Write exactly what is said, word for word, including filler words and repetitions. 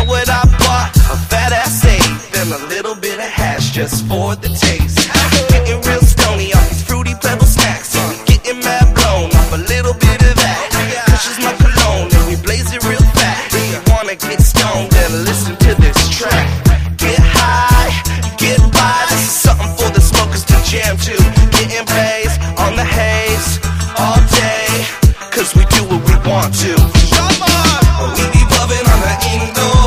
what I bought? A fat ass eight, then a little bit of hash just for the taste. Getting real stony off these fruity pebble snacks, and we getting mad blown off a little bit of that. Pushes my cologne and we blaze it real fat. If you wanna get stoned, then listen to this track. Get high, get by, this is something for the smokers to jam to. Getting blaze on the haze all day, cause we do what we want to. We be bubbing on the indoor.